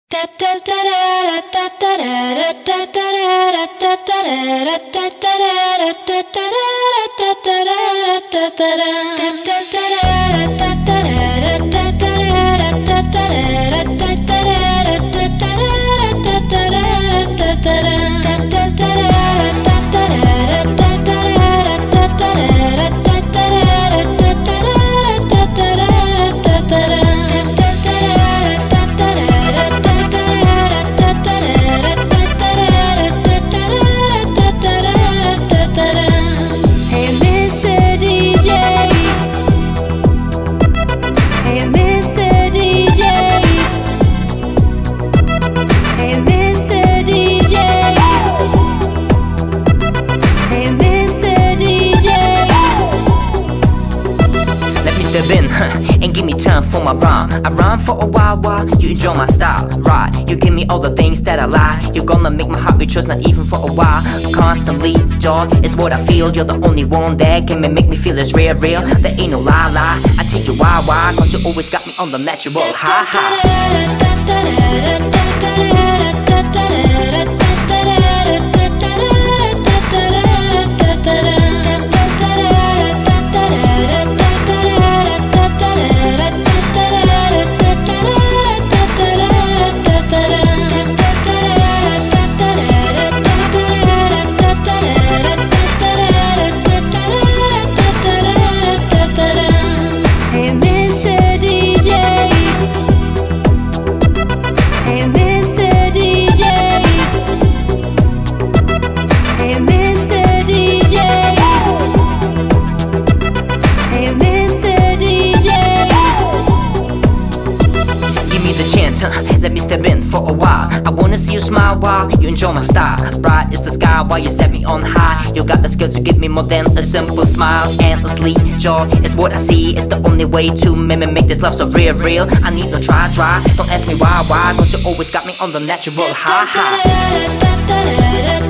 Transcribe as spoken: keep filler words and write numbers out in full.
Step in, huh, and give me time for my rhyme. I rhyme for a while while you enjoy my style. Right, you give me all the things that I like. You're gonna make my heart rejoice, not even for a while. Constantly, joy is what I feel. You're the only one that can make me feel it's real, real. There ain't no lie, lie. I take you why, why? Cause you always got me on the natural high, high. Let me step in for a while. I wanna see you smile while you enjoy my style. Bright is the sky while you set me on high. You got the skill to give me more than a simple smile. Endlessly, joy is what I see. It's the only way to make, make this love so real, real. I need no try, try. Don't ask me why, why. Cause you always got me on the natural high, high.